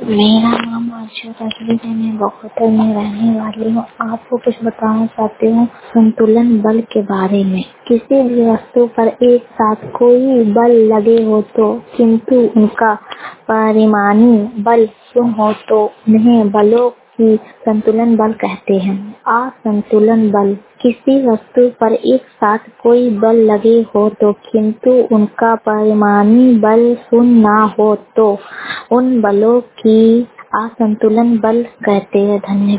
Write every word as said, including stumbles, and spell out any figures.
मेरा नाम अर्चना तस्वीर है। मैं बखोतर में रहने वाली हूँ। आपको कुछ बताना चाहती हूँ संतुलन बल के बारे में। किसी भी वस्तु पर एक साथ कोई बल लगे हो तो किंतु उनका परिणामी बल शून्य हो तो उन्हें बलों की संतुलन बल कहते हैं। असंतुलन बल किसी वस्तु पर एक साथ कोई बल लगे हो तो किंतु उनका परिणामी बल शून्य न हो तो उन बलों की असंतुलन बल कहते हैं। धन्यवाद।